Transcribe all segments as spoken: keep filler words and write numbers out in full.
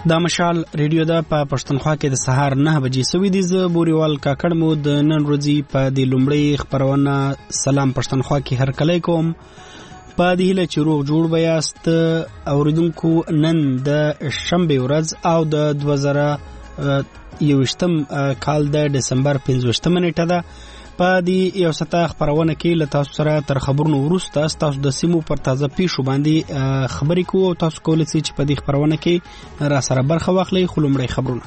دا مشال ریډیو دا په پښتونخوا کې د سهار نه بجې سوي دي. زه بوريوال کاکړ مو د نن ورځې په د لومړی خبرونه سلام پښتونخوا کې هر کله کوم. په دې هیله چې روغ جوړ بیاست اوریدونکو. نن د شنبه ورځ او د دوه زره یوویشتم کال د دسمبر پنځویشتمه نیټه ده. په دې یو ساعته خبرونه کې له تاسو سره تر خبرونو وروسته تاسو د سیمو پر تازه پیښو باندې خبرې کوو او تاسو کولای شئ چې په دې خبرونه کې را سره برخه واخلئ. خو لومړی خبرونه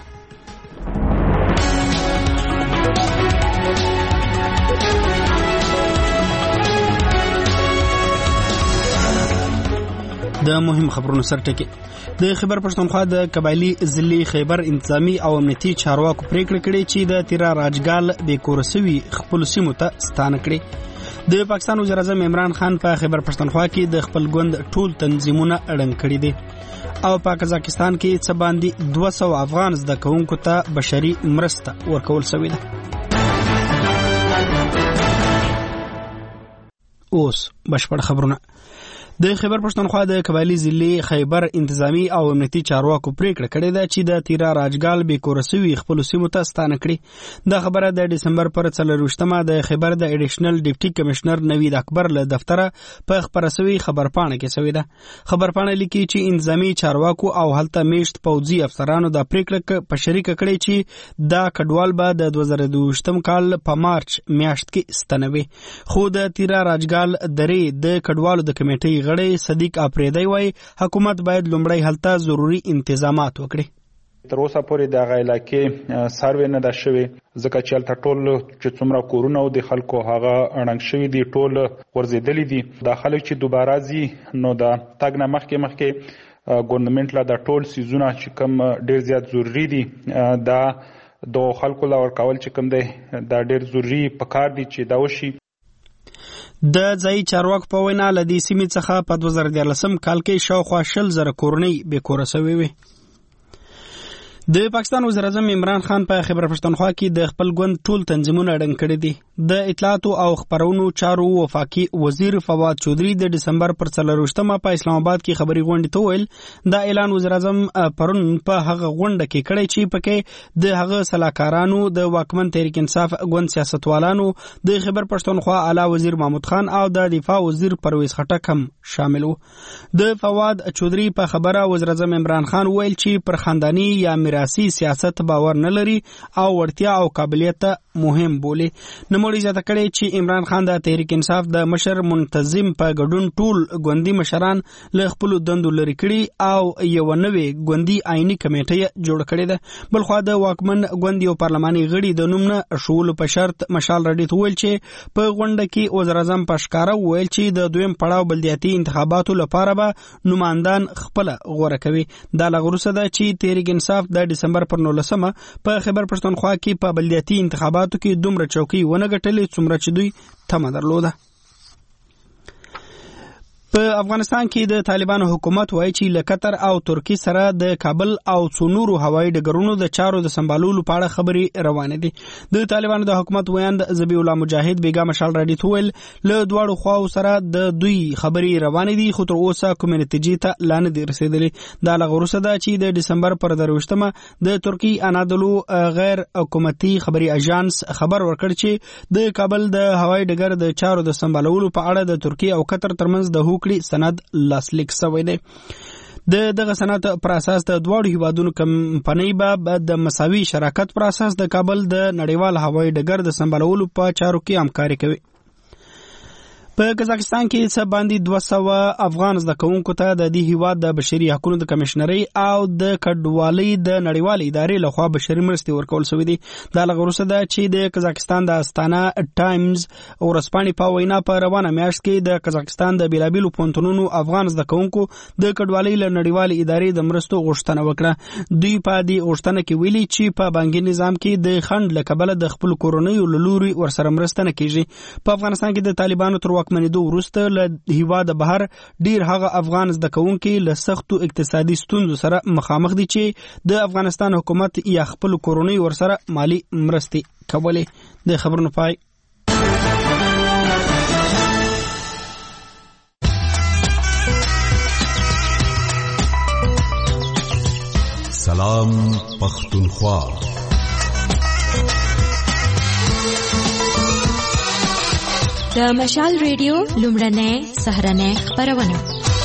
د مهم خبرونو سرټکی. د خیبر پښتونخوا د قبایلی ضلع خیبر انتظامی او امنیتي چارواکو پریکړه کړې چې د تیرا راجګال د کورسوي خپل سیمو ته ستانه کړي. د پاکستان وزیر اعظم عمران خان په خیبر پښتونخوا کې د خپل ګوند ټول تنظیمونه اړنګ کړي دي او په قزاقستان کې څه باندې دوه سوه افغان زده کوونکو ته بشري مرسته ورکول شوې ده. اوس بشپړ خبرونه. د خیبر پښتونخوا د قبایلی ضلع خیبر انتظامی او امنیتي چارواکو پریکړه کړې ده چې د تیرا راجګال به کورسوي خپل سیمو ته ستانه کړي. دا خبره د دسمبر پر څلرویشتمه د خیبر د اډیشنل ډیپټي کمشنر نوید اکبر له دفتره په خبرسوي خبرپاڼه کې شوې ده. خبرپاڼه لیکي چې انتظامی چارواکو او هلته میشت پوځي افسرانو د پریکړه په شریک کړي چې دا کډوال به د دوه زره دوه کال په مارچ میاشت کې ستنوي. خو د تیرا راجګال درې د کډوالو د کمیټې غړی صدیق اپریدی وای حکومت باید لومړی هلته ضروری انتظامات وکړي. تر اوسه پورې د هغه علاقې سروې نه ده شوې ځکه چې هلته ټول چې څومره کورونه او د خلکو هغه اړنګ شوي دي ټول ورزېدلي دي. دا خلک چې دوباره ځي نو د تګ نه مخکې مخکې ګورنمنټ له د ټول سیزونه چې کوم ډېر زیات ضروري دي دا د خلکو له ورکول چې کوم دی دا ډېر ضروري پکار دي چې دا وشي. د ځای چارواکو په وینا له دې سیمې څخه په دوه زره دیارلسم کال کې شاوخوا شل زره کورنۍ بې کوره سوې وې. د پاکستان وزیر اعظم عمران خان په خیبر پښتونخوا کې د خپل ګوند ټول تنظیمونه اړنګ کړي دي. د اطلاعاتو او خبرونو چارو وفاقي وزیر فواد چودري د دسمبر پر څلرویشتمه په اسلام آباد کې خبري غونډې ته ویل دا اعلان وزیر اعظم پرون په هغه غونډه کې کړی چې پکې د هغه سلاکارانو د واکمن تحریک انصاف ګوند سیاستوالانو د خیبر پښتونخوا اعلی وزیر محمود خان او د دفاع وزیر پرویز خټک هم شامل وو. د فواد چودري په خبره وزیر اعظم عمران خان ویل چې پر خاندانی یا میراثي سیاست باور نه لري او ورتیا او قابلیت مهم بولي. نموړي زیاته کړي چې عمران خان د تحریک انصاف د مشر منتظم په ګډون ټول ګوندي مشران له خپل دندو لري کړي او یو نوې ګوندي آئینی کمیټه جوړ کړې ده. بل خو د واکمن ګوندي او پارلماني غړي د نوم نه شول په شرط مشال رډي ته ویل چې په غونډه کې وزیر اعظم پښکارا ویل چې د دویم پړاو بلدیاتي انتخاباتو لپاره به نمائندان خپل غوړه کوي. دا لغروسه ده چې تحریک انصاف د دسمبر پر نولسمه په خیبر پښتونخوا کې په بلدیاتي انتخاباتو کې دومره چوکۍ ونه ګټلې څومره چې دوی تمه درلوده. په افغانستان کې د طالبانو حکومت وایي چې له قطر او ترکی سره د کابل او څو نورو هوایي ډګرونو د چارو د سمبالولو په اړه خبرې روانې دي. د طالبانو د حکومت ویاند ذبیح الله مجاهد بیګا مشال راډي ته ویل له دواړو خواو سره د دوی خبرې روانې دي خو تر اوسه کومې نتیجې ته لا نه دي رسېدلې. دا له وروسته ده چې د دسمبر پر درویشتمه د ترکی انادولو غیر حکومتي خبري اژانس خبر ورکړ چې د کابل د هوایي ډګر د چارو د سمبالولو په اړه د ترکی او قطر ترمنځ د سند لاسلیک شوی دی. د دغه سند پر اساس د دواړو هیوادونو کمپنۍ به د مساوي شراکت پر اساس د کابل د نړیوال هوایي ډګر د سمبالولو په چارو کې همکاري کوي. په قزاقستان کې څه باندې دوه سوه افغان زده کوونکو ته د دې هیواد د بشري حقوقو د کمشنرۍ او د کډوالۍ د نړیوالې ادارې لخوا بشري مرستې ورکول شوې دي. دا له وروسته ده چې د قزاقستان د استانا ټایمز ورځپاڼې په وینا په روانه میاشت کې د قزاقستان د بیلابیلو پوهنتونونو افغان زده کوونکو د کډوالۍ له نړیوالې ادارې د مرستو غوښتنه وکړه. دوی په دې غوښتنه کې ویلي چې په بانکي نظام کې د خنډ له کبله د خپل کورنیو له لوري ورسره مرسته نه کیږي. په افغانستان کې د طالبانو تر واکمنېدو وروسته له هیواده بهر ډیر هغه افغان زده کوونکي له سختو اقتصادي ستونزو سره مخامخ دي چې د افغانستان حکومت یا خپل کورنۍ ورسره مالی مرستې کولې. د خبرونو پای. سلام پختونخوا. د مشال ریډیو لومړنۍ سهارنۍ خپرونه.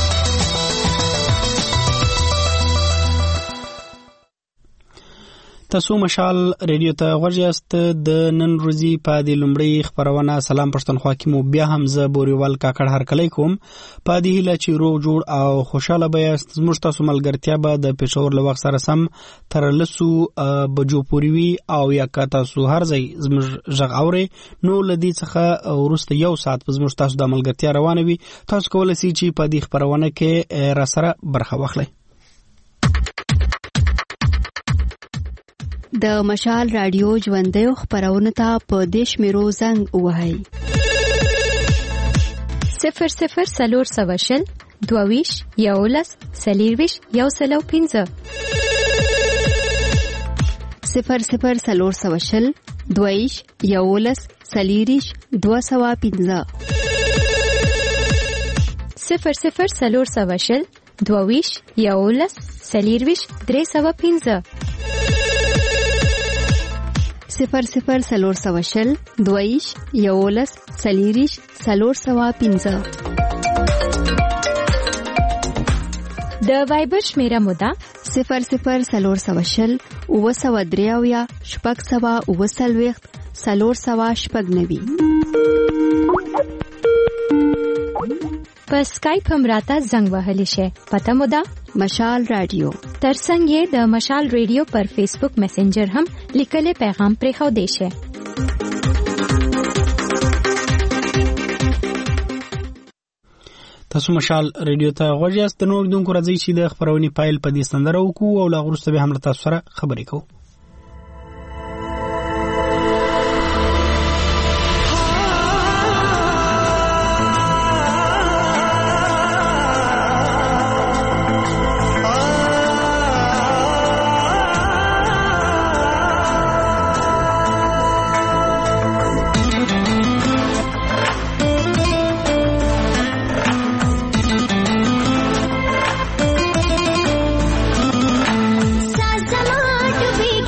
تاسو مشال ریډیو ته غوږ یاست. د نن ورځې په دې لومړۍ خبرونه سلام پښتونخوا کې مو بیا هم زه بوريوال کاکړ هرکلی کوم. په دې هیله چې روغ جوړ او خوشاله به یاست. زموږ تاسو ملګرتیا به د پېښور له وخت سره سم تر لسو بجو پورې وي او یا که تاسو هر ځای زموږ غږ اورئ نو له دې څخه وروسته یو ساعت په زموږ تاسو د ملګرتیا روانه وي. تاسو کولی شئ چې په دې خبرونه کې را سره برخه واخلئ. د مشال رادیو ژوندۍ خبرونه ته په دیش میرو زنګ وهاي صفر صفر سلور سواشل دوویش یولس سلیرویش یو سلو پینزه صفر صفر سلور سواشل دوویش یولس سلیریش دو سوا پینزه صفر صفر سلور سواشل دوویش یولس سلیرویش درې سوا پینزه صفر صفر سلور سواشل دویش یولس سلیریش سلور سوا پینزه. د وایبر شمیره مودا صفر صفر سلور سواشل اوه سوا دریاویا شپږ سوا اوه سلویخت سلور سوا شپږ نوي. په سکایپ هم راته زنګ وهلی شي. پته مو ده مشال رادیو. ترڅنګ یې د مشال ریډیو پر فیسبوک میسنجر هم لیکلي پیغام پرې خو دی شي. تاسو مشال ریډیو ته غوږ یاست. د نور دونکو راځي چې د خبرونې پایل په دې سندره وکړو او لا وروسته به هم تاسو سره خبرې کوو. to be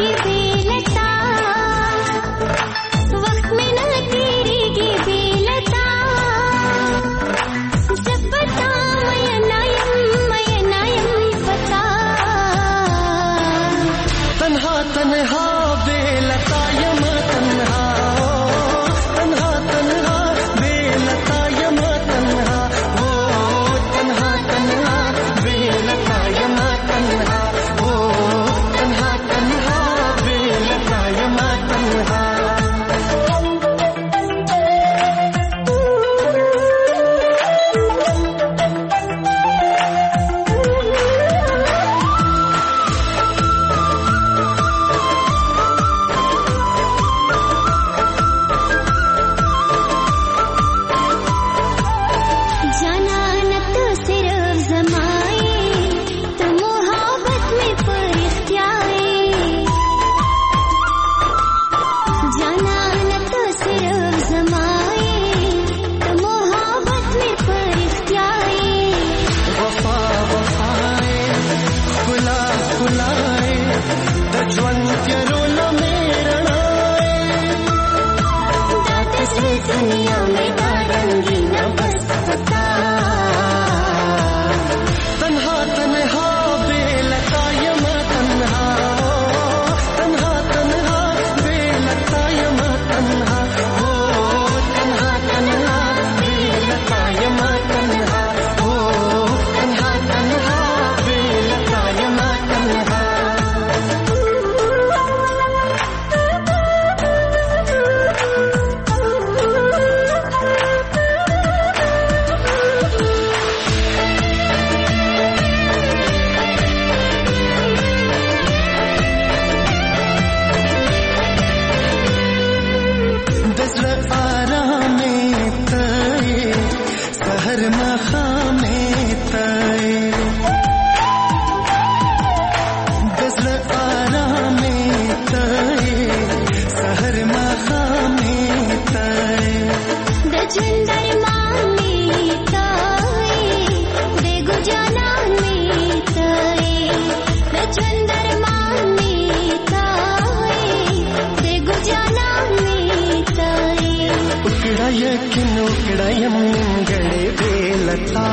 یقین وکړم نیمګړې بېلتا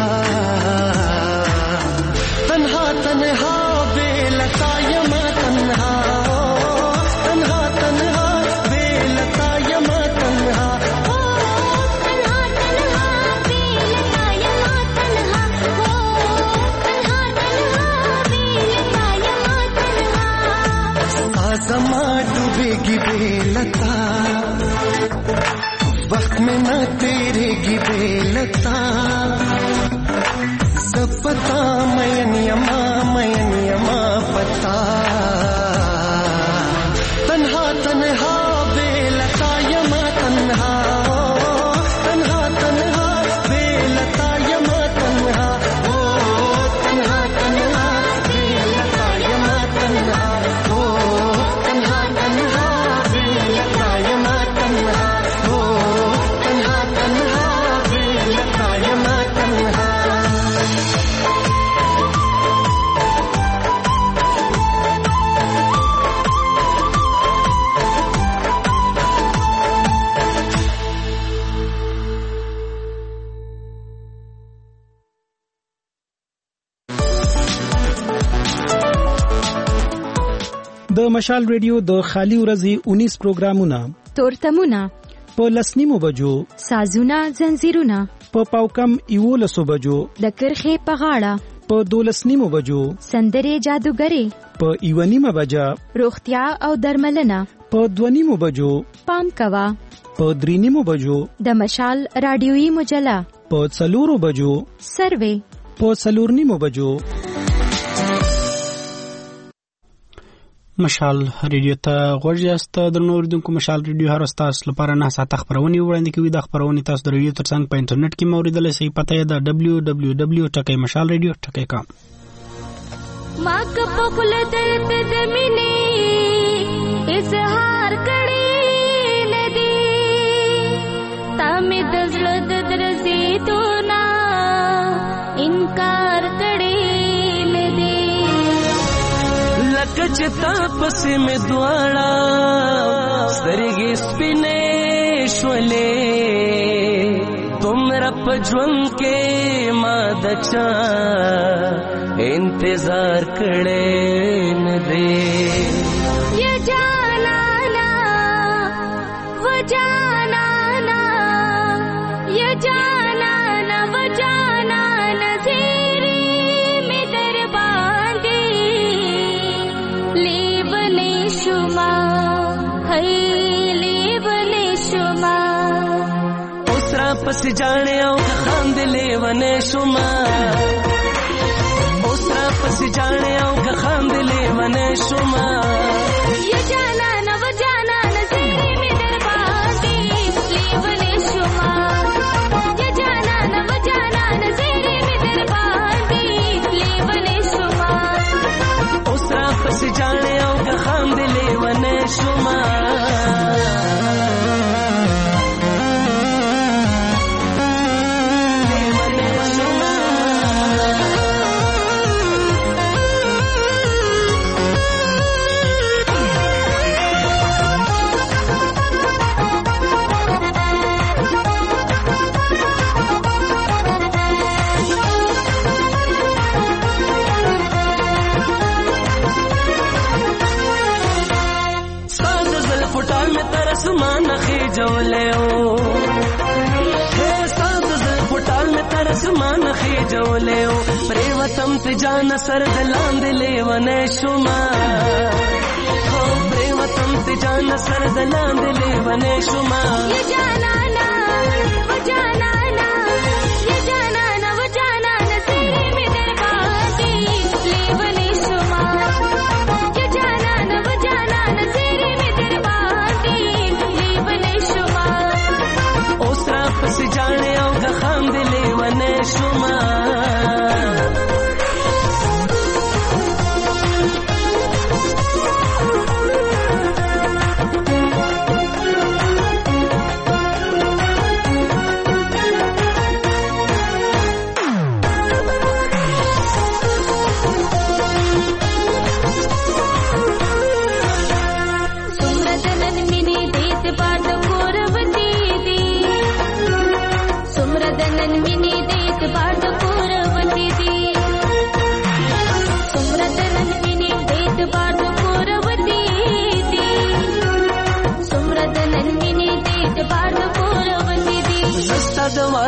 تنها تنها بېلتا یما تنها تنها تنها بېلتا یما تنها تنها تنها بېلتا یما تنها تنها تنها بېلتا یما تنها زما ډوبېږي بېلتا وقت میں نہ تیرے بېلتا سپتا مین یما مین یما پتا تنہا تنہا بېلتا یما تنہا تنہا تنہا بېلتا یما تنہا تنہا تنہا بېلتا یما تنہا تنہا تنہا بېلتا یما تنہا د مشال ریډیو د خالی ورځې انیس پروګرامونه تورتمونه په لسنیمو بجو سازونه زنجیرونه په پاوکم یولسو بجو د کرخې په غاړه په دولسنیمو بجو سندرې جادوګرې په یونیمه بجا روغتیا او درملنه په دونیمو بجو پام کوا په درینیمو بجو د مشال رادیویی مجله په څلورو بجو سروې په څلورنیمو بجو مشال ریډیو ته غوږ یاست. درنو اوریدونکو مشال ریډیو هر ستاسو لپاره نه ساعت خبرونه وړاندې کوي. د خبرونه تاسو د ریډیو ترڅنګ په انټرنیټ کې موریدلای شئ. پته یې ده دبلیو دبلیو دبلیو ډاٹ مشال ریډیو ډاٹ کام. ما کپ کول درته د مینې اظهار کړي ندی تا مې د زړه د درزیدو نه انکار کړي کچتا پسې مې دواړه سترګې سپینې شولې تمرا په ژوند کې ما د چا انتظار کړې نه دی یا جانانا و جانانا یا جانانا و جانانا زیری می در باندې لیبنې شما هی لیبنې شما اوس را پس جانے او خاند لیبنې شما اوس را پس جانے او خاند لیبنې شما یا جانانا و جانانا زیری می در باندې لیبنې شما یا جانانا و جانانا زیری می در باندې لیبنې شما اوس را پس جانے او خاند لیبنې شما आसमान खींचोले ओ हे साथ ज़ल पुटाल में तरसमान खींचोले ओ प्रेवतम ते जान सर दलांद ले वने शुमा हो प्रेवतम ते जान सर दलांद ले वने शुमा ये जाना ना वो जाना ना ये जाना ना वो जाना ना तेरे में दरबारी ले वने शुमा ये जाना ना वो जाना ना तेरे में दरबारी ले वने शुमा ओसरा पस जाने आओ गखाम दिले वने शुमा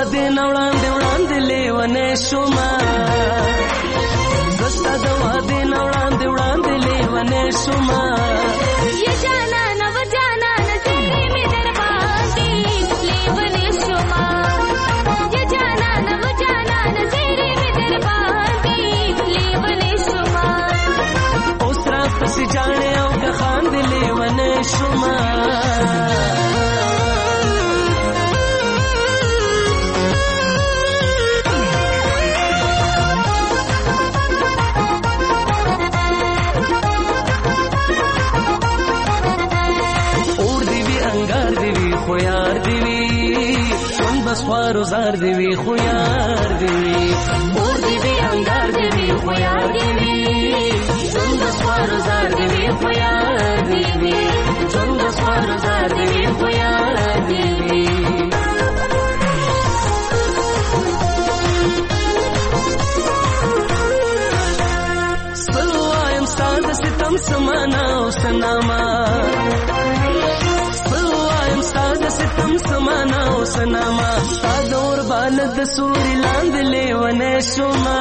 واده نوړاندې وړاندې لیونه شوما زستا د واده نوړاندې وړاندې لیونه شوما ये जाना न वो जाना न तेरे में दरबाती लेवने शुमा ये जाना न वो जाना न तेरे में दरबाती लेवने शुमा ओसरा पस जाने औ खान दे लेवने शुमा خویار دیوی چون بس خوارو زار دیوی خویار دیوی اور دیوی انگار دیوی خویار دیوی چون بس خوارو زار دیوی خویار دیوی چون بس خوارو زار دیوی خویار دیوی سوایم ساد ستم سمانا و سناما ستم سمانا او سناما تادور بالد سوري لاند لیونه شوما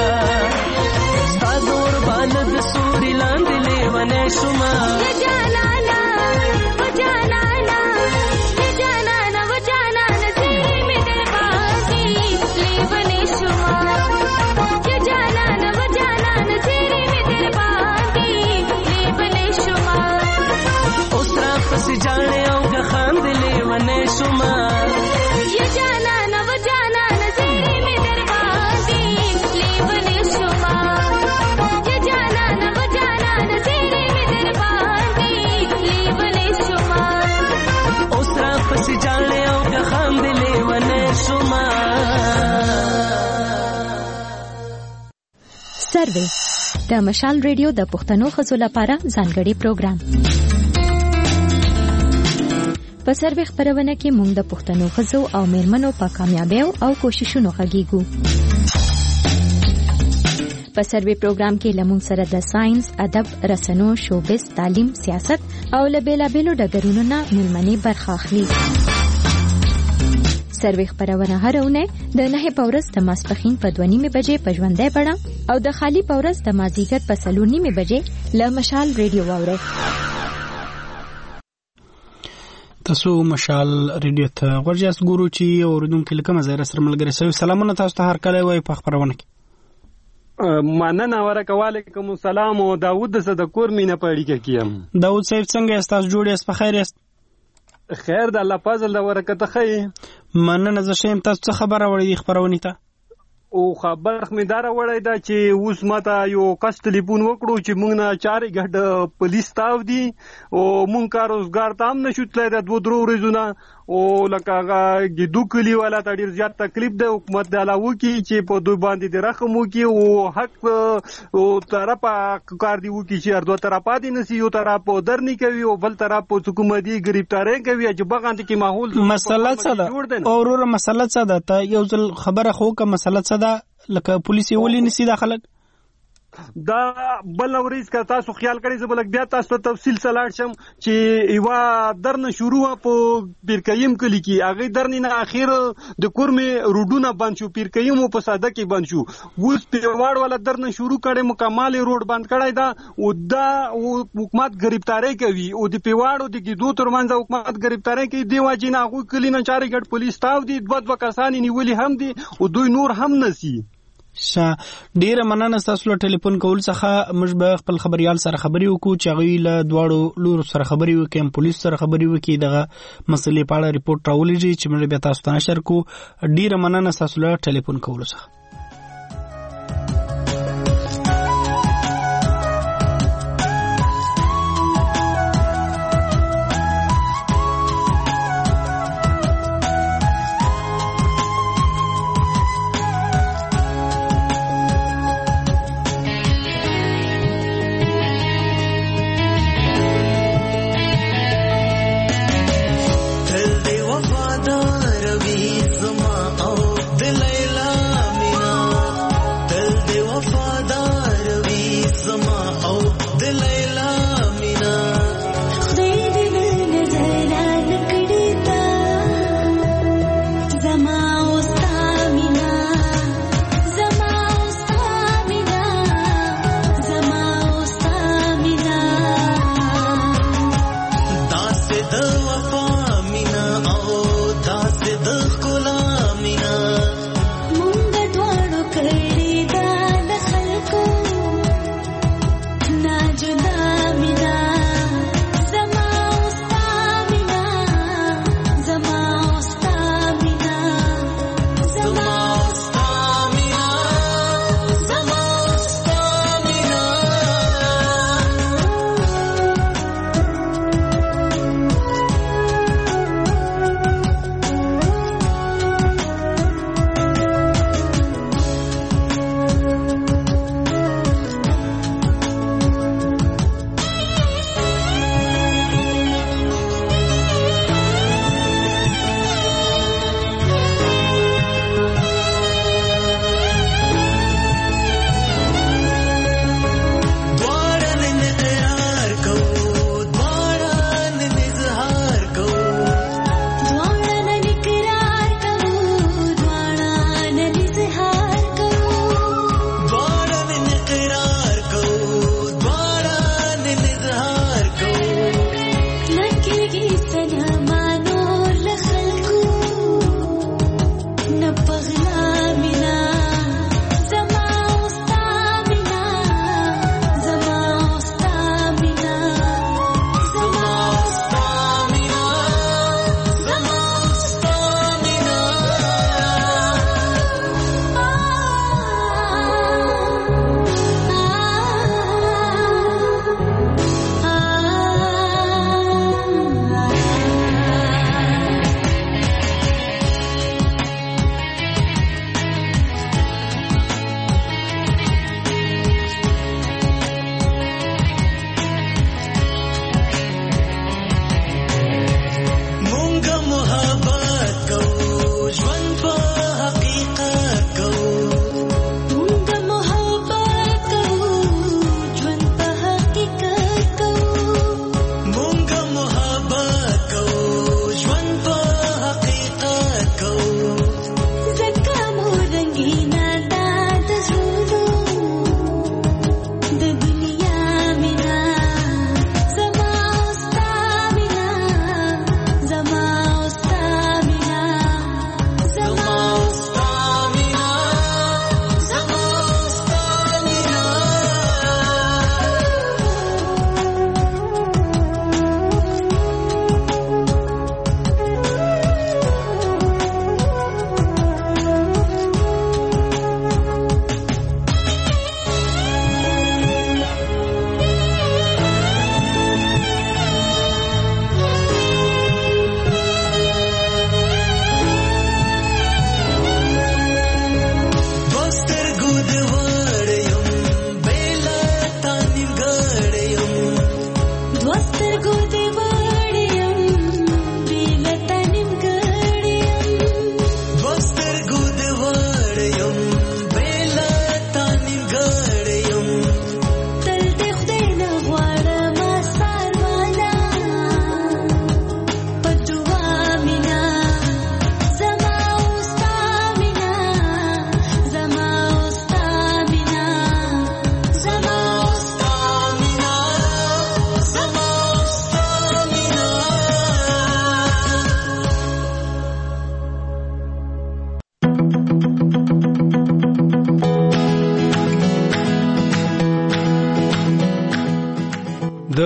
تادور بالد سوري لاند لیونه شوما ये जाना ना वो जाना ना ये जाना ना वो जाना न तेरे में दरबाती लेवने शुमा ये जाना ना वो जाना न तेरे में दरबाती लेवने शुमा ओसरा पस जाने औ खान दिले वने शुमा ये जाना न वो जाना न तेरे में दरबाती लेवने शुमा ये जाना न वो जाना न तेरे में दरबाती लेवने शुमा ओसरा पस जाने औ खान दिले वने शुमा سروې د مشال ریډیو د پښتنو ښځو لپاره ځانګړي پروګرام. په سروې خپرونه کې موږ د پښتنو ښځو او میرمنو په کامیابیو او کوششونو غږیږو. په سروې پروګرام کې لمون سره د ساينس، ادب، رسنو، شوبز، تعلیم، سیاست او له بیلابیلو ډګرونو نه میلمنې برخه اخلي. سروې خپرونه هر اونۍ د نهه په ورځ د ماسپښین په دوه نیمې بجې په ژوندۍ بڼه او د خالی په ورځ د مازدیګر په څلور نیمې بجې له مشال ریډیو واورئ. تاسو مشال ریډیو ته ورجاس ګورو چې اوردونکو لکه مزه سره ملګری سوي. سلامونه تاسو ته هر کله وای په خبرونه کې. مننه ورکه وعلیکم السلام او داوود صدقور مینه پړی کې کیم. داوود صاحب څنګه یاست؟ تاسو جوړ یاست؟ په خیر یاست؟ خیر د الله فضل د ورکه ته خی. مننه زه شیم. تاسو څه خبره وړي خبرونه ته؟ او خبر خمیدار وړی دا چې اوس ماته یو کس ټلیفون وکړو چې موږ نه چارې ګډ پولیس تاو دي او موږ کار روزګار تام نشو تلای د دوه درو ورځې او لکه هغه ګیدو کلی والا ته ډیر زیات تکلیف ده. حکومت د علاوه کې چې په دوی باندې د رحم وکي او حق او طرفه کار دی وکي چې ارده طرفه دي نسی یو طرف درنی کوي او بل طرف په حکومتي گرفتاری کوي چې بغاند کې ماحول مسله څه ده او ورور مسله څه ده؟ ته یو ځل خبره خو که مسله څه ده لکه پولیس ولې نسی داخله دا بل ورځ کا تاسو خیال کړئ زه بلک بیا تاسو ته تفصیل سلاړ شم چې ایوا درنه شروع په پیرکیم کلی کې هغه درنه نه اخیر د کورمه روډونه بند شو، پیرکیم په ساده کې بند شو. اوس پیواړ ولا درنه شروع کړي مکمل روډ بند کړي دا او دا حکومت گرفتاری کوي او د پیواړو د کېدو ترمنځ حکومت گرفتاری کوي. دی واجی نه هغه کلی نه چاري ګډ پولیس تاو دي دوه دوه کسان نیولې هم دي او دوی نور هم نسی. شا ډیره مننه تاسو له ټلیفون کول څخه. موږ به خپل خبريال سره خبري وکړو چې غوی له دواړو لور سره خبري وکړي، پولیس سره خبري وکړي، دغه مسلې په اړه ریپورت راولېږي چې موږ به تاسو ته نشر کو. ډیره مننه تاسو له ټلیفون کول څخه. وفادار وی زما او د لیلا می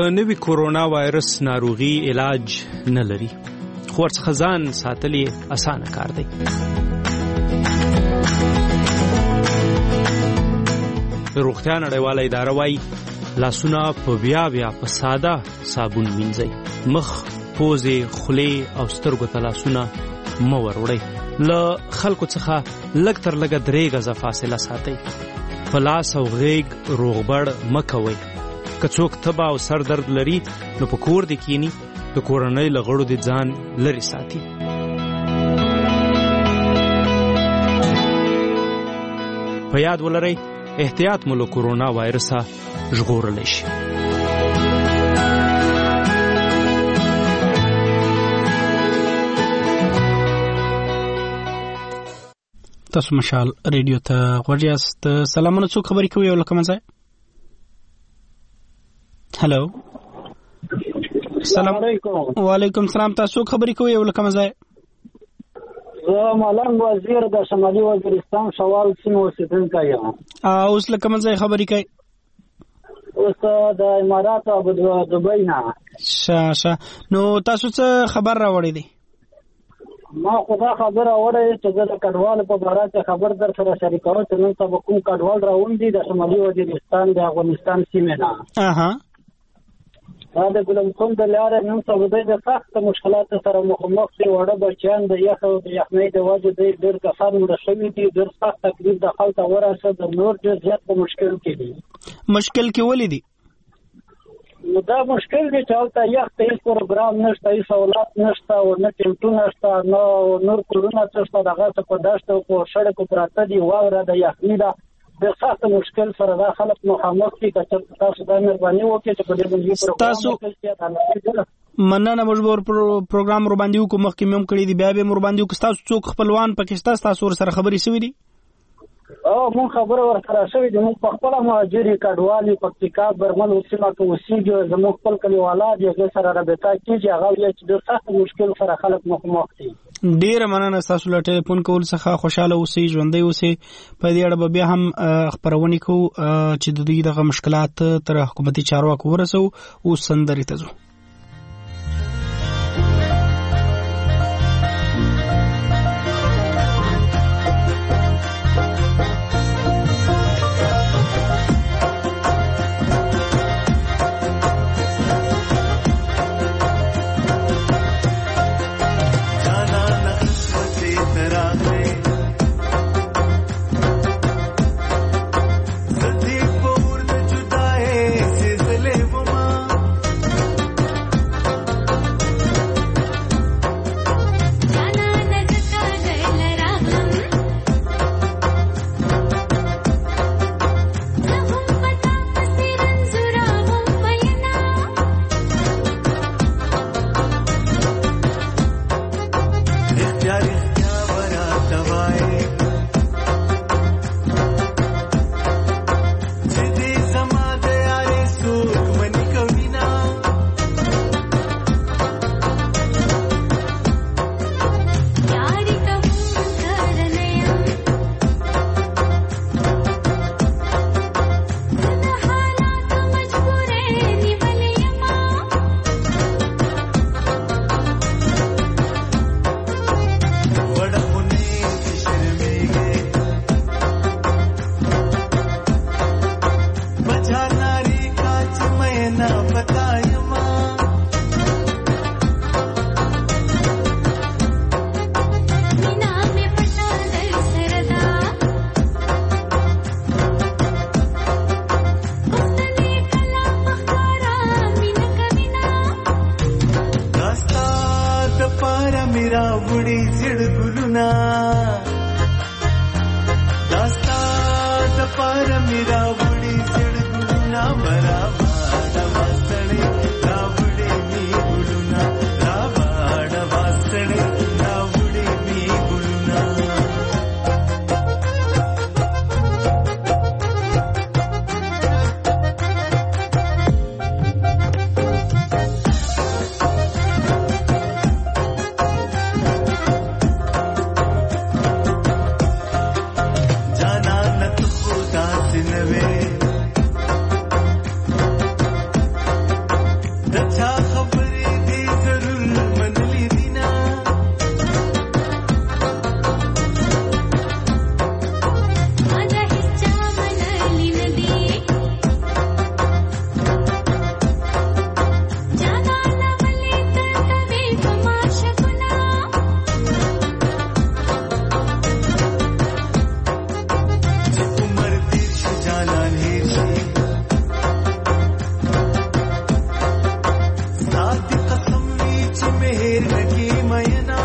نوي کورونا وایرس ناروغي علاج نه لري، خو ورڅخه ځان ساتل یې اسانه کار دی. روغتیا نړیواله اداره وایي لاسونه په بیا بیا په ساده صابون مینځئ. مخ، پوزې، خولې او سترګو ته لاسونه مه وروړئ. له خلکو څخه لږ تر لږه درې غزه فاصله ساتئ. په لاس او غیږ روغبړ مه کوئ. که څوک تبه او سر درد لري نو په کور دې کینی، د کورنۍ له غړو دې ځان لرې ساتي. په یاد ولرئ احتیاط مو له کورونا وایرسه ژغورلی شي. تاسو مشال ریډیو ته غوږ یاست. سلامونه، څوک خبرې کوي او له کومه ځای؟ هلو، السلام علیکم. وعلیکم السلام. تاسو خبرې کوي او له کومه ځای؟ زه ملنګ وزیر د شمالي وزیرستان شوال سیمې اوسېدونکی یم. اوس له کومه ځای خبرې کوي؟ اوس د امارات او دوبۍ نه. ښه ښه. نو تاسو څه خبر راوړی دی؟ ما خو دا خبر راوړی چې زه د کډوالو په باره کې خبر در سره شریکوم چې نن سبا کوم کډوال راوندي د شمالي وزیرستان د افغانستان سیمې نه. اها، دا د ګلمخون د لارې نن سبا دوی د سخت مشکلاتو سره مخامخ دي. واړه بچیان د یخ او د یخنۍ د وجې دوی ډېر کسان مړه شوي دي. ډېر سخت تکلیف د خلکو ته ورسېد. نور ډېر زیات په مشکل کې دي. مشکل کې ولې دي؟ نو دا مشکل دی چې هلته یخ ته هېڅ پروګرام نشته، هېڅ سهولت نشته، او نه ټینټونه شته، نه نور کورونه څه شته. دغسې په دښتو په سړکو پراته دي، واوره ده، یخني ده. د سخت مشکل سره دا خلک مخامخ دي. که چېرته تاسو دا مهرباني وکړئ چې په دې باندې پروګرام مننه. موږ به پروګرام ورباندې وکړو، مخکې مې هم کړی دي، بیا به یې ورباندې وکړو. ستاسو څوک خپلوان پکې شته؟ ستاسو ورسره خبرې شوي دي؟ او مونږ خبره ورسره شوې دي. مونږ په خپله مهاجر یې، کډوال یې، پکتیکا برمل سیمه کې اوسېږي. زموږ خپل کلیوالان دي، هغې سره رابطه کېږي. هغه وایي چې ډېر سخت مشکل سره خلک مخامخ دي. ډیره مننه ستاسو له ټلیفون کول څخه. خوشاله اوسئ، ژوندی اوسئ. په دې اړه به بیا هم خپرونې کوو چې د دوی دغه مشکلات تر حکومتي چارواکو ورسوو. اوس سندرې ته ځو. ډېر نکی مینا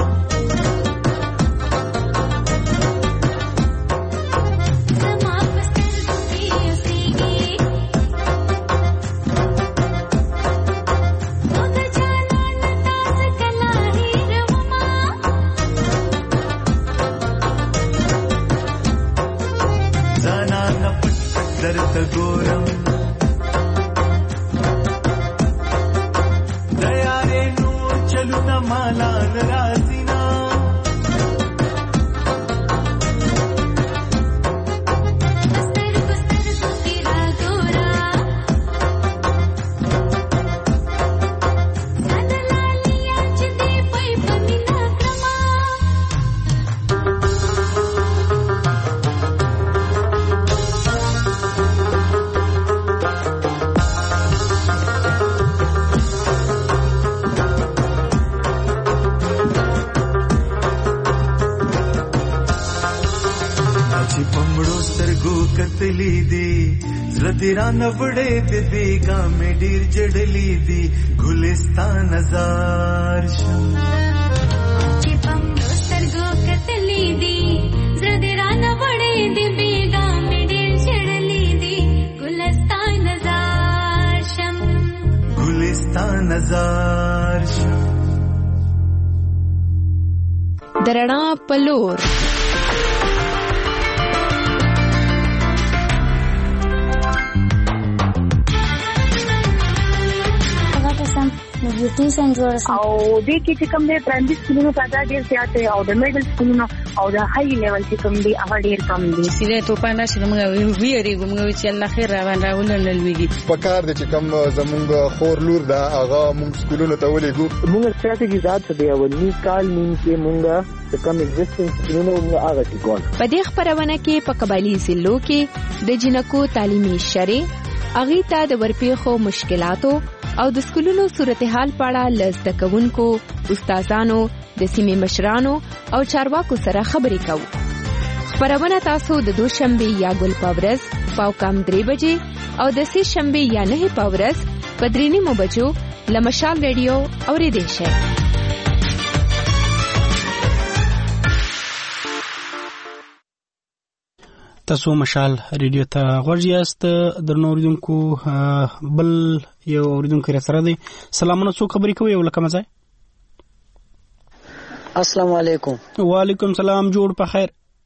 درته ګورم د یارې نو چلونه مالا راځي نه کتلی دی زړه تیرا نوړې د بیګا مې ډیر جړلې دی ګلستان نظر شم چې پم سترګو کتلی دی زړه تیرا نوړې د بیګا مې ډیر جړلې دی ګلستان نظر شم ګلستان نظر شم درنا پلور نیوټریشن جوړ شي او دې کې چې کوم دې پرایمري سکولونو تعداد ډېر زیات دی او د میډل سکولونو او د هاي لیول چې کوم دي هغه ډېر کم دي سیده ته پاندې چې موږ ویریږو موږ چې الله خیر روان راولل لويږي پکار دي چې کوم زمونږ خور لور دا هغه موږ سکولونو ته ولېګو موږ ستراتیژي ذات دی او نی کال نیم کې موږ د کوم ایگزیسټنس سکولونو موږ هغه کې ګون په دې خبرونه کې په قبایلی ضلعو کې د جنکو تعلیمي شری اغه ته د ورپېخو مشکلاتو او د سکولونو صورتحال پاړه لزده کوونکو استادانو د سیمې مشرانو او چارواکو سره خبرې کوو. خبرونه تاسو د دوشنبه یا ګل پاورز پاو کم درې بجې او د سې شنبه یا نه پاورز په درې نیمو بجو لمشال ریډیو اورېدئ شئ. تاسو مشال ریډیو ته غوږ یاست. درنو اوریدونکو بل یو اوریدونکو را سره دی. سلامونه، څو خبرې کوي یو لکه مزه. السلام علیکم. وعلیکم سلام، جوړ په خیر.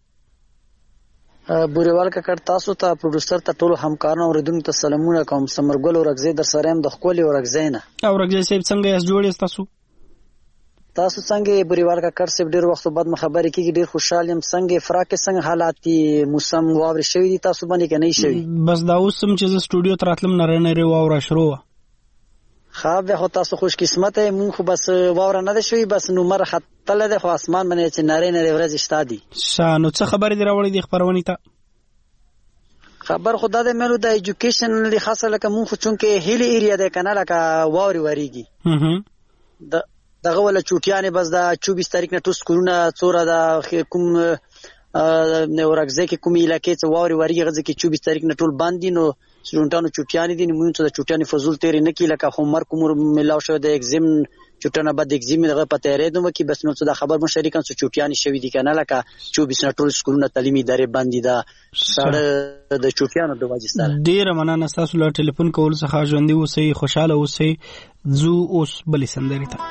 بوريوال کا کړ تاسو ته پروډوسر ته ټول همکارانو اوریدونکو ته سلامونه کوم. سمرګل اورګزې در سره هم د خپل اورګزې نه. اورګزې صاحب څنګه یاست؟ جوړ یاست تاسو؟ تاسو څنګه بوريوال کا کړ سپ ډیر وخت بعد خبرې کیږي، ډیر خوشاله يم. څنګه فراق څنګه حالات دي؟ موسم واور شوی دي تاسو باندې کې نه شوی؟ بس دا اوس هم چې سټوډیو ته راتلم نره نره واور شروع. خاب ده خو تاسو خوش قسمت یې. مونږ خو بس واور نه ده شوی، بس نو مر خطل ده خو اسمان باندې چې نره نره ورځ شتا دي. شانو څه خبرې دی راوړې دي خبرونه ته؟ خبر خدا دې مېلو د ایجوکیشن لري خاصه لکه مونږ خو چونکه هیلی ایریا ده کنه لکه واوري وریږي. هه د دغه ولا چوټیانه بس د چوبیس تاریخ نه ټوس کورونه څوره د کوم نورګزه کې کومې علاقې څو واوري وریږي غزه کې چوبیس تاریخ نه ټول باندې نو سټونټانو چوټیانه دي. مونږ ته چوټیانه فزول تیرې نه کی لکه عمر کومر ملاو شو د ایگزام چوټانه بعد ایگزام دغه پته ریدو کې بس نو څه د خبر مشارکان څو چوټیانه شوې دي کنه لکه چوبیس نه ټول سکولونه تعلیمي ادارې باندې دا سره د چوټیانو د واجب سره. ډیر مننه تاسو له ټلیفون کول څخه ژوندۍ اوسئ، خوشاله اوسئ. زو اوس بلې سندرې ته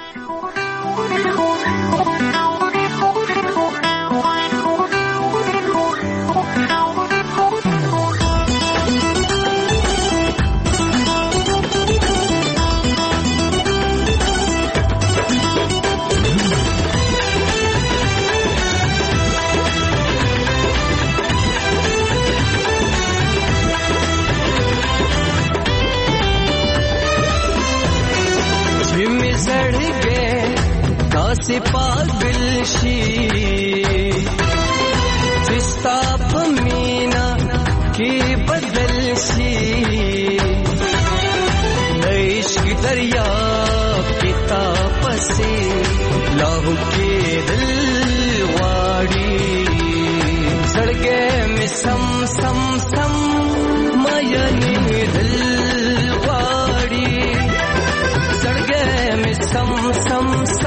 से पागल शी जिस्ता पमीना के बदल शी इश्क दरिया पिता पसे लाहू के दिल वाड़ी सड़के में सम सम सम मयने दिल वाड़ी सड़के में सम सम सम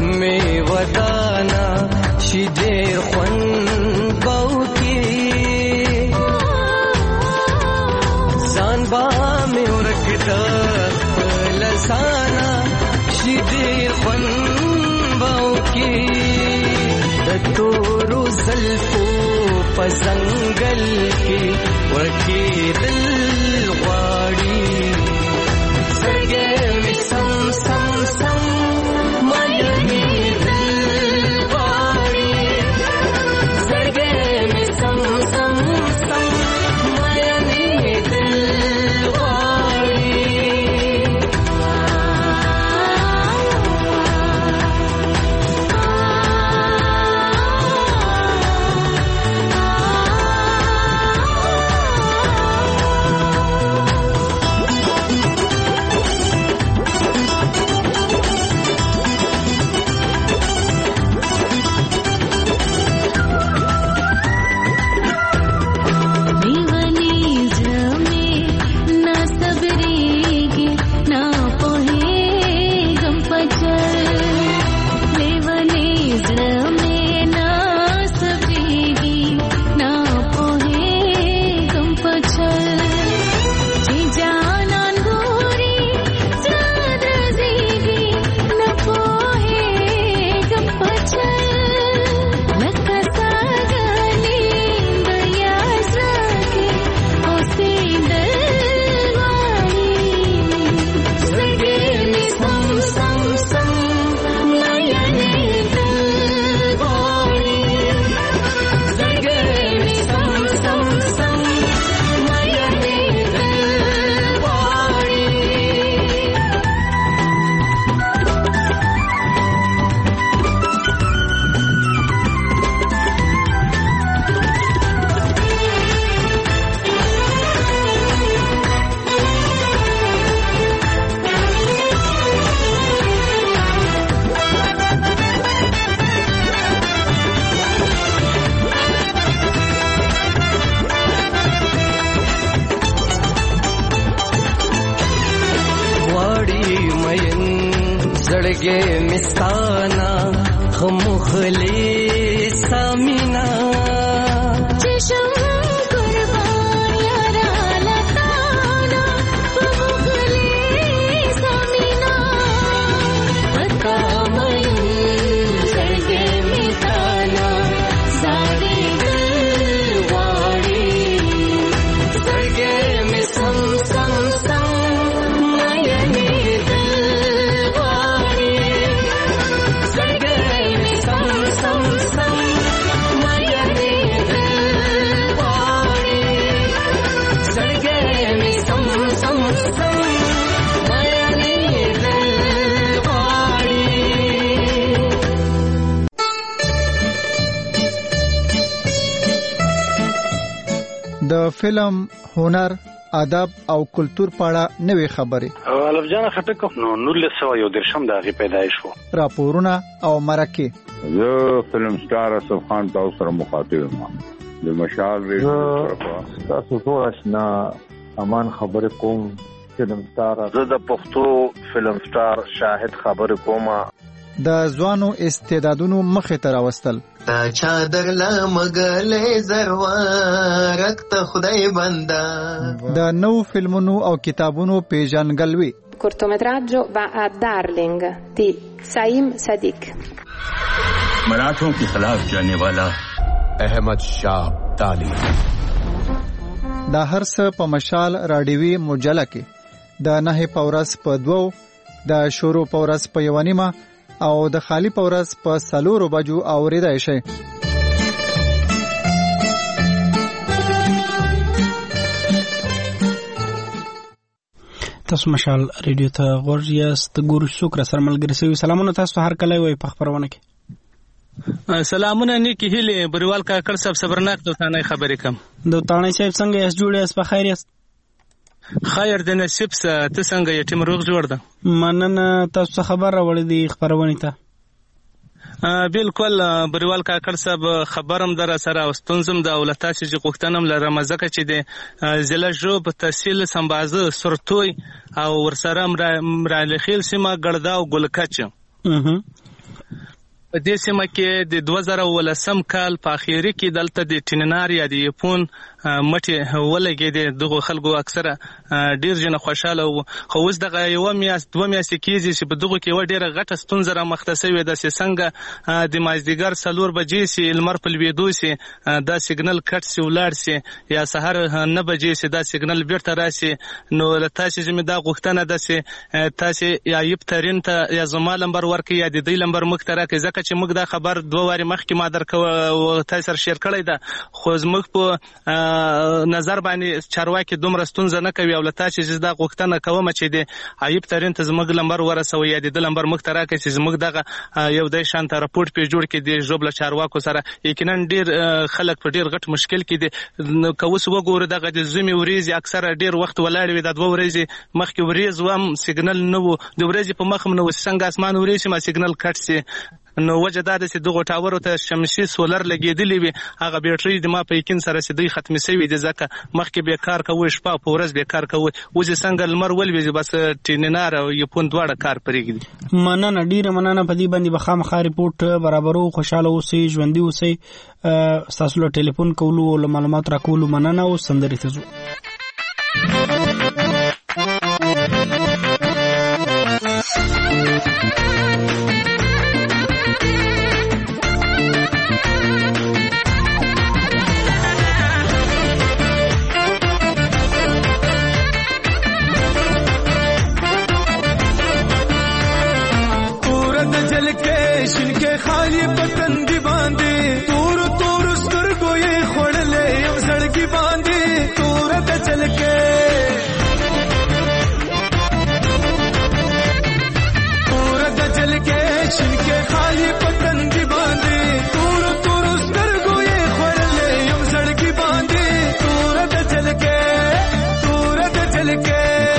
می ودانا شي ډېر خوند باوکي ځان با می ورکدا لسانا شي ډېر خوند باوکي د تورو زلفو په ځنګل کې ورکې دل غواړي سرګې مې سم سم سم مایې دل غواړي سرګې مې سم سم سم مایې دل غواړي زړګې مستانا خمخلې سامینا چشم قربان یارا لتانا خمخلې سامینا پتا مې زړګې مستانا ساړې واړې زړګې مې سم سم سم د فلم، هنر، ادب او کلتور په اړه نوې خبرې. الف جان خټک نو نولس سوه یو دېرشم د هغې پیدایش و. راپورونه او مرکې. زه فلم سټار اسف خان تاسو سره مخاطب یم. د مشال ریډیو تاسو ټول آشنا امان خبرې کوم. فلم سټار زه د پښتو فلم سټار شاهد خبرې کوم. د ځوانو استعدادونو مخې ته راوستل. تا چادر لمغلې زروارک ته خدای بندا. د نو فلمونو او کتابونو پیژنګلوي. cortometraggio va a Darling di Saim Sadiq. मराठों के खिलाफ जाने वाला अहमद शाह अब्दाली. دا هر څه په مشال راډیوي مجله کې د نه پورس په دوو، د شورو پورس په یو نیمه او د خالی پورس په سلورو بجو اوریدای شي. تاسو مشال ریډیو ته غوږ یاست. ګورو څوک را سره ملګری شوي. سلامونه تاسو هر کله وي په خبرونه کې. سلامونه نیکی هیله بریوال کاکړ صاحب صبرناک دوتانه خبرې کم. دوتانه صاحب څنګه یاست؟ جوړ یاست؟ په خیر یاست؟ خیر د نصیب ته څنګه یې ټیم روغ جوړ ده؟ مننه. تاسو خبر راوړی دی خبرونه ته؟ بالکل بریوال کاکړ صاحب خبرم در سره واستونزم د اولتا چې غوښتنم لرم ځکه چې د ضلع جو په تحصیل سمبازه سرتوي او ورسره مرالخیل سیمه ګړدا او ګلکچ په دې سیمه کې د دوه زره ولسم کال په اخیری کې دلته د ټیننار یا د یپون مټې ولګېدې. دغو خلکو اکثره ډېر جنه خوشحاله وو، خو اوس دغه یوه میاشت دوه میاشتې کېږي چې په دغو کې یوه ډېره غټه ستونزه رامخته سوې ده چې څنګه د مازدیګر څلور بجې سي لمر په لوېدو سي دا سیګنل کټ سي ولاړ سي یا سهار نه بجې سي دا سیګنل بیرته راسي. نو له تاسې چې مې دا غوښتنه ده چې تاسې یا ایب ترین ته یا زما لمبر ورکړئ یا د دوی لمبر موږ ته راکړئ، ځکه چې موږ دا خبر دوه وارې مخکې ما درکوه تاسې سره شیر کړی ده، خو زموږ په نظر باندې چارواکي دومره ستونزه نه کوي او له تاسې چې دا غوښتنه کومه چې د ایب ترین ته زموږ لمبر ورسوئ یا د ده لمبر موږ ته راکړئ چې زموږ دغه یو دی شانته راپورټ پرې جوړ کړي د ژوب له چارواکو سره. یقینا ډېر خلک په ډېر غټ مشکل کې دي. که اوس وګورو دغه د زومې ورېځې اکثره ډېر وخت ولاړې وي، دا دوه ورځې مخکې ورېځ و هم سیګنل نه و، د ورځې په مخ هم نه و، څنګه اسمان ورېځ شي ما سیګنل کټ سي. نو وجه دا ده چې دغو ټاورو ته شمسي سولر لګېدلې وي، هغه بیټرۍ د ما په یقین سره چې دوی ختمې سوي دي، ځکه مخکې بې کار کوئ شپه په ورځ بې کار کوئ، اوس یې څنګه لمر ولوېږي بس ټیننار او یپون دواړه کار پرېږدي. مننه، ډېره مننه. په دې باندې به خامخا رپورټ برابرو. خوشحاله اوسئ، ژوندي اوسئ. ستاسو له ټلیفون کولو او له معلومات راکولو مننه. او سندرې ته ځو. شنکه خالی پتن دی باندې تور تور سترګو یې خړلې یم زړګي باندې تور د چلکه تور د چلکه شنکه خالی پتن دی باندې تور تور سترګو یې خړلې یم زړګي باندې تور د چلکه تور د چلکه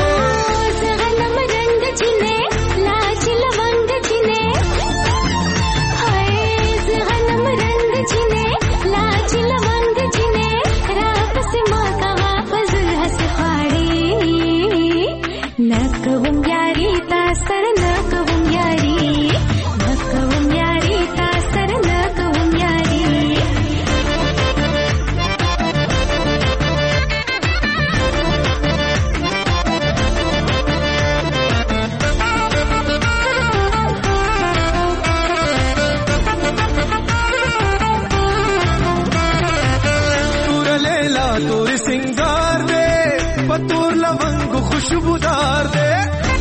खुशबूदार दे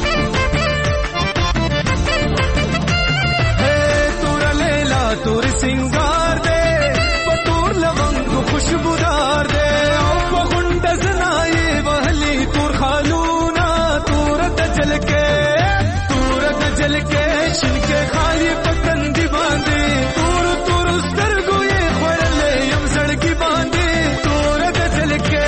तूर लेला तूर सिंगार दे पतूर लवंग खुशबूदार दे गुंड जनाए वहली तूर खालूना तूर दजल के तूर दजल के शिनके खाली पतन दी बांधे तूर तूर सरगो ये खड़ले यम सड़की बांधे तूर दजल के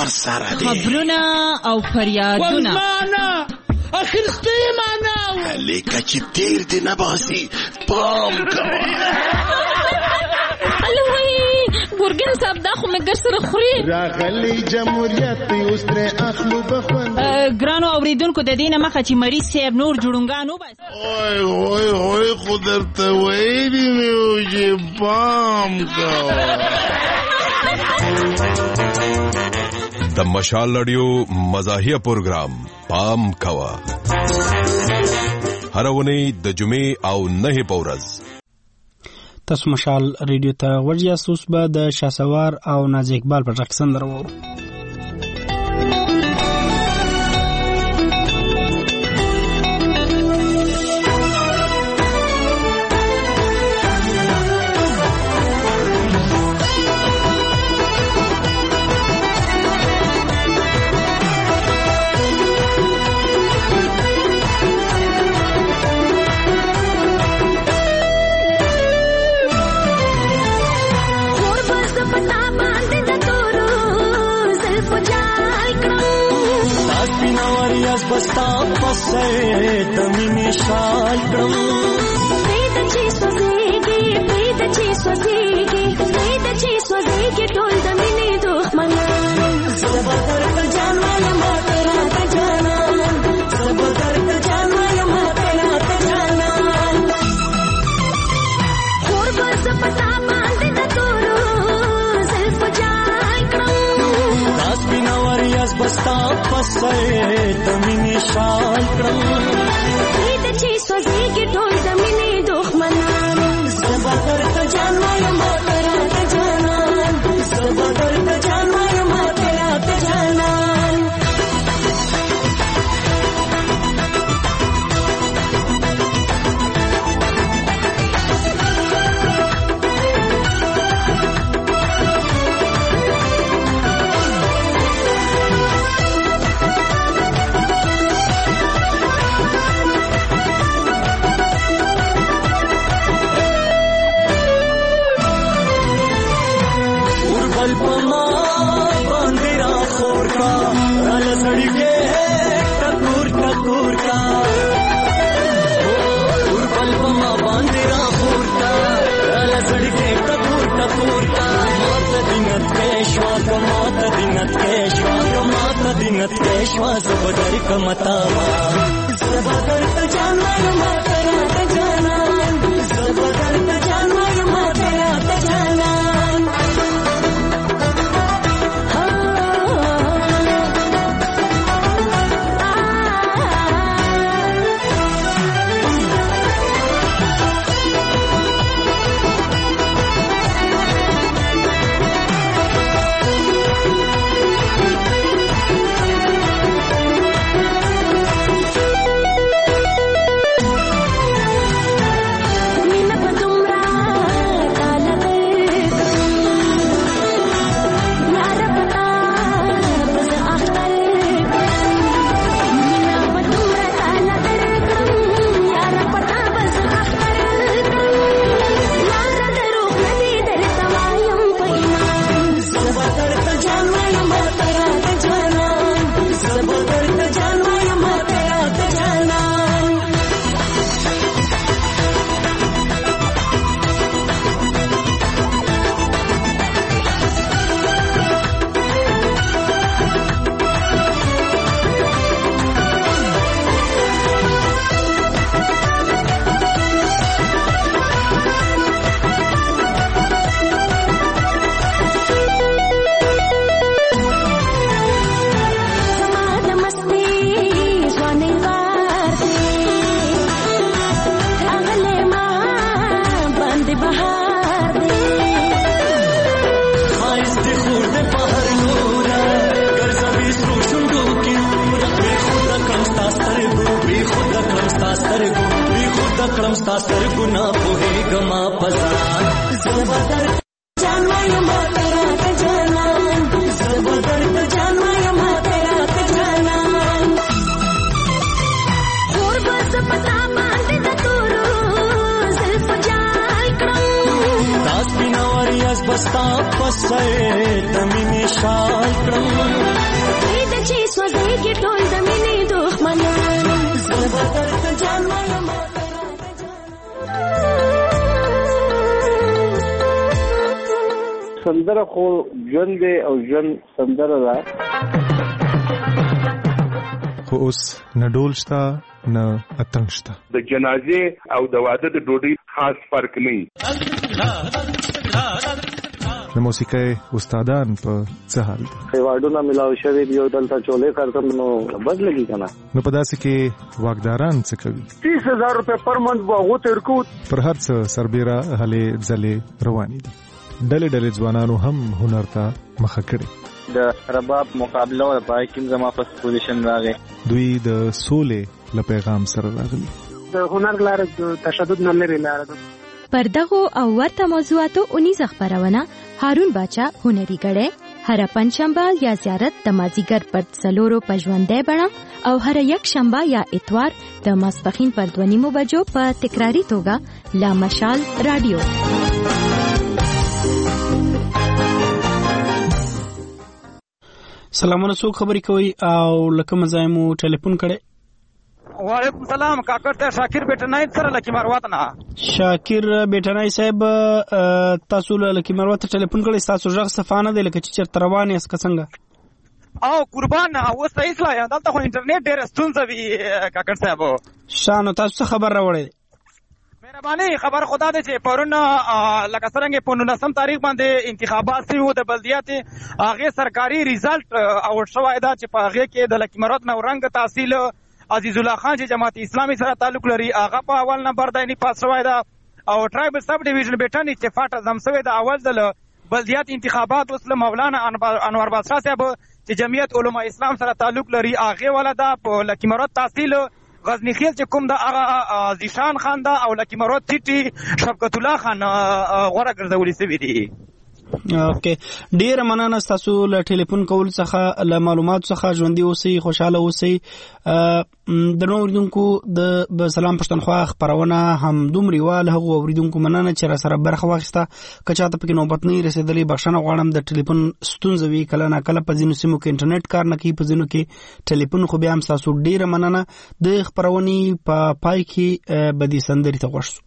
سره دی. خبرونه او فریادونه والمانا اخرستی معنا لیکه چې تیر دی نه باسي پام کوه. الوی ګورګین صاحب دا خو مې ګر سره خوري. راغلی جمهوریت اوس ترې اخلو بخوند. ګرانو اوریدونکو د دې نه مخه چې مریض صاحب نور جوړونګان وباسي. اوی اوی اوی خو درته ویلي مې وو چې پام کوه. د مشال رادیو مزاحیه پروګرام پام کوه. هر اونۍ د جمعې او نهه په ورځ تاسو مشال ریډیو ته ورجاست. اوس به د شاسوار او ناز اقبال پر غږ سندره واورو. बस्ता पसे तमिनी शाल क्रम वेद ची सोजेगी वेद ची सोजेगी वेद ची सोजेगी टोल तमिनी दुश्मन सबदर का जानवा लम्बा तेरा का जाना सबदर का जानवा लम्बा तेरा का जाना और बस पता बांध न तोरो सिर्फ जाल क्रम दास बिना वरियास बस्ता पसे तमिनी शाल क्रम वेद ची सोजेगी टोल तमिनी दुश्मन सबदर का जानवा लम्बा तेरा का जाना सबदर का जानवा लम्बा तेरा का जाना. श्वास बदर का मतावा सबदर का जानवा लम्बा तेरा का जाना सबदर का जानवा लम्बा तेरा का जाना. कलम स्तास्तर गुना पोहे गमा पजार सबदर जानवा यमा तेरा का जाना सबदर का जानवा यमा तेरा का जाना. और बस पता बांध न तोरो सिर्फ जाल क्रम दास बिना वरियास बस्ता पसे तमिनी शाल क्रम سندره خو ژوند دی او ژوند سندره ده. خو اوس نه ډول شته نه اتنګ شته. د جنازې او د واده د ډوډۍ خاص فرق نه. د موسیقۍ استادان په څه حال دي؟ ایوارډونه ملاو شوي دي او دلته چولې کارتم نو بد لګي کنه. نو په داسې کې واکداران څه کوي؟ تیس هزار روپے پر منت به هغو ته ورکو. پر هر څه سربیره هلې ځلې روانې دي. ډلې ډلې ځوانانو هم هنر ته مخه کړې. د رباب مقابله او پای کې زما فرست پوزیشن راغی. دوی د سولې له پیغام سره راغلي. د هنر لاره د تشدد نه لري لاره ده. پر دغو او ورته موضوعاتو اونیزه خبرونه هارون باچا هنري غړې هر پنځشنبه یا زیارت د مازیګر پر څلورو په ژوندې بڼه او هر یک شنبه یا اتوار د ماسپخین پر دوه نیمو بجو په تکراری توګه لا مشال رادیو. سلامونه، څوک خبرې کوي او لکه مزایمو ټلیفون کړي؟ وعلیکم سلام، کاکړ ته شاکر بیٹنای سره لکی مروت نه. شاکر بیٹنای صاحب تاسو لکی مروت ټلیفون کړي، تاسو ځغ صفانه دی لکه چې چرته روان یې څنګه؟ او قربان اوس ته اسلا یا دلته خو انټرنیټ ډېر ستونزه وی کاکړ صاحب. شانو تاسو خبر راوړی؟ مهرباني خبر خدا دې چې پرون لکه څنګه په نولسم تاریخ باندې انتخابات شوي د بلدیات هغه سرکاري ریزلټ او شوای دا چې په هغه کې د لکی مروت نو رنګ تحصیل عزیز الله خان چې جماعت اسلامي سره تعلق لري هغه په اول نمبر دای نه پاس شوی دا او ټرایبل سب ډیویژن بیٹن اتفاق زم شوی دا اول د بلدیات انتخابات وسله مولانا انور بادشاہ صاحب چې جمعیت علما اسلام سره تعلق لري هغه ولدا په لکی مروت تحصیل غزنی خیل چې کوم دا هغه زیشان خان دا او لکی مروت ټیټي شفقت الله خان غوړه ګرځولې سوي دي. اوکې، ډیر مننه تاسو له ټلیفون کول څخه، له معلوماتو څخه ژوندۍ اوسئ، خوشاله اوسئ. د نو اوریدونکو د سلام پښتونخوا خبرونه هم دومره واله هغه اوریدونکو مننه چې را سره برخه واخیسته. که چاته پکې نوبت نه رسیدلې بخښنه غواړم. د ټلیفون ستونزه وی کله نه کله په ځینو سیمو کې انټرنیټ کار نه کوي، په ځینو کې ټلیفون خو بیا هم تاسو ډیر مننه. د خبرونې په پای کې بدی سندري ته غوښتو.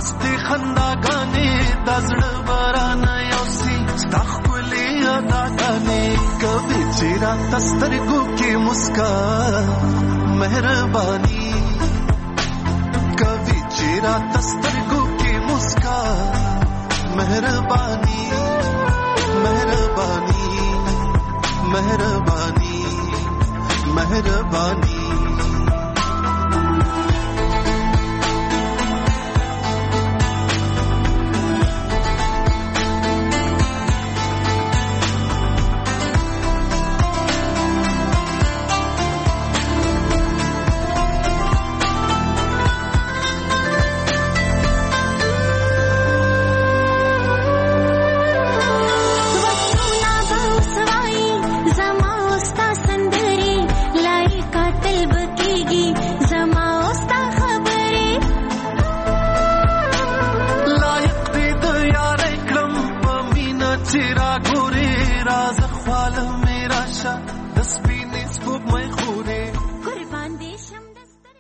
मस्ती खंदागाने दजड़ बराना योसी तखली अदागाने कभी चिरा तस्तरगु की मुस्कान मेहरबानी कभी चिरा तस्तरगु की मुस्कान मेहरबानी मेहरबानी मेहरबानी मेहरबानी